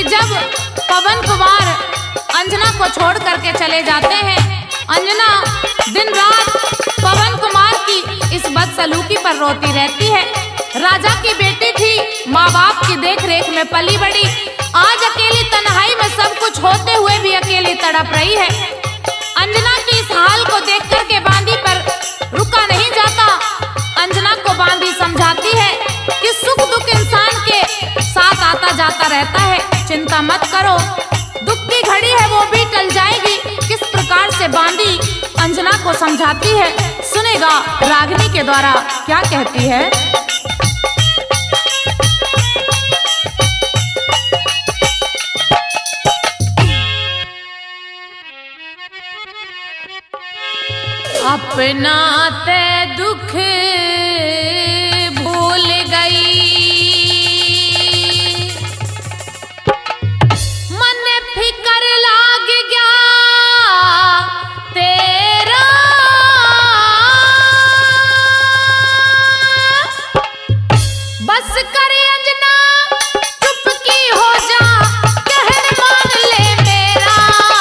जब पवन कुमार अंजना को छोड़ करके चले जाते हैं, अंजना दिन रात पवन कुमार की इस बदसलूकी पर रोती रहती है। राजा की बेटी थी, माँ बाप की देख रेख में पली बड़ी, आज अकेली तन्हाई में सब कुछ होते हुए भी अकेली तड़प रही है। अंजना की इस हाल को देख करके बांदी पर रुका नहीं जाता। अंजना को बांदी समझाती है कि सुख दुख इंसान के साथ आता जाता रहता है, चिंता मत करो, दुख की घड़ी है वो भी टल जाएगी। किस प्रकार से बांदी अंजना को समझाती है, सुनेगा रागिनी के द्वारा क्या कहती है। अपना ते दुख भूल गई, मन फिकर लाग गया तेरा, बस करे अंजना चुपकी हो जा, कहन मान ले मेरा।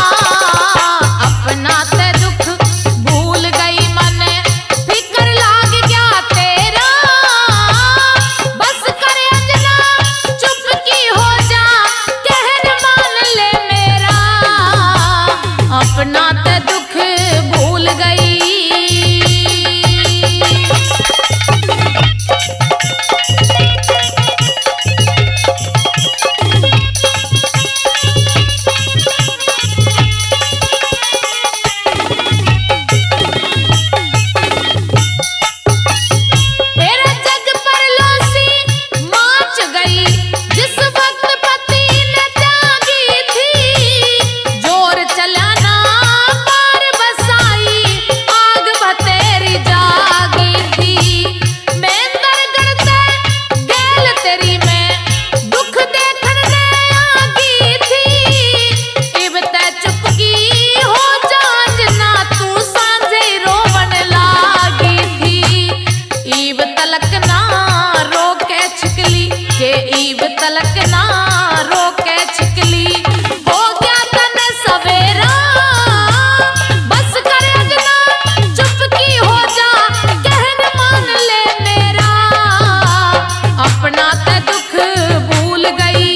अपना ते दुख भूल गई, मन फिकर लाग गया तेरा, बस करे अंजना चुपकी हो जा, कहन मान ले मेरा। अपना ते दुख भूल गई। तेरा जग पर लोसी माच गई, जिस वक्त पति ने त्यागी थी, जोर चलाना पार बसाई, आग बतेरी जागी थी। मैं दरगड़ते गैल तेरी में दुख देखन ने आगी थी, इब ते चुपकी हो जा अंजना, तू सांझे रोवन लागी थी। ईब तलक ना रोके छिकली, के ईब तलक ना रोके छिकली, हो गया तन सवेरा, बस करे अंजना चुपकी हो जा, कहन मान ले मेरा। अपना ते दुख भूल गई।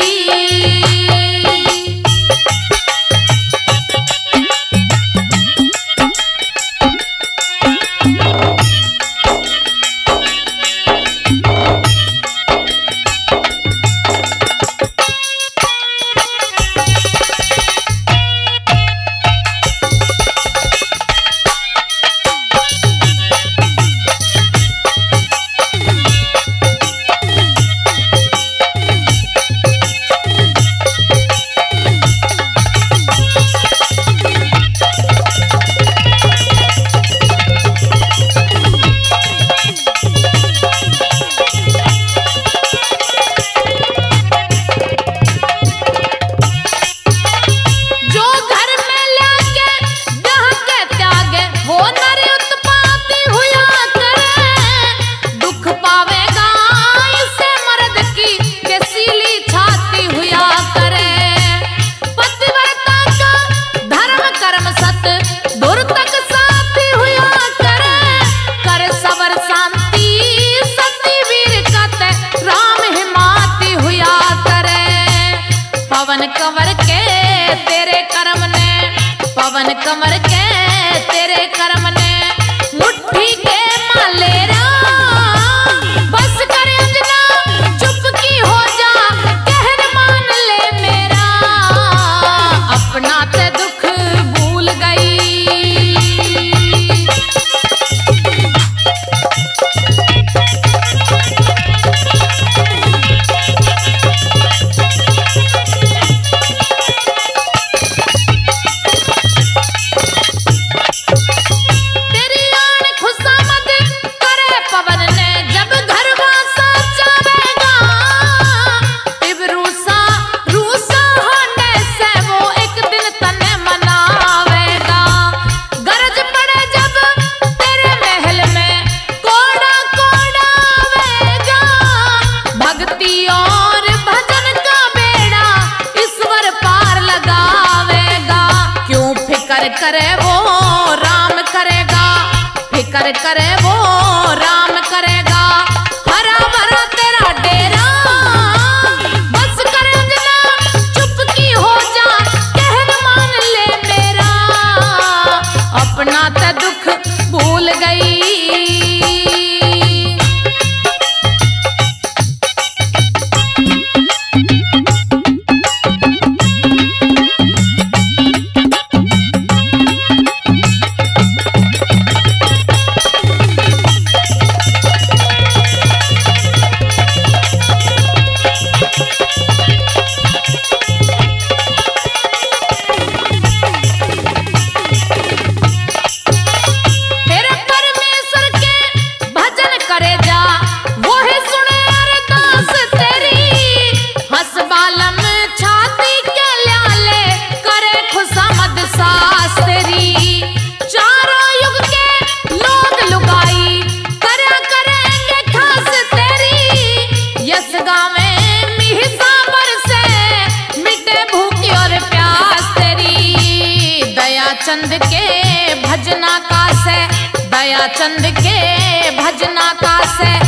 जो घर में लाके ब्याह के त्यागे, वो नर उत्पाती हुआ करे, दुख पावेगा इसे मर्द की केसीली छाती हुआ करे। पतिव्रता का धर्म कर्म सत दूर तक साथी हुआ करे, कर सबर शांति सती वीर कत राम हिमाती हुआ करे। पवन कंवर के तेरे कर्म ने, पवन कंवर के तेरे कर्म ने, मुट्ठी के मालेरा, बस करे अंजना चुपकी हो जा, कहन मान ले मेरा। अपना ते दुख भूल गई। तेरी आन खुशामद करे करे वो राम करेगा, फिकर करे वो राम करेगा। हरा भरा तेरा डेरा बस करे अंजना, चुपकी हो जा कहन मान ले मेरा, अपना ते दुख भूल गई। चंद के भजना का से, दया चंद के भजना का से।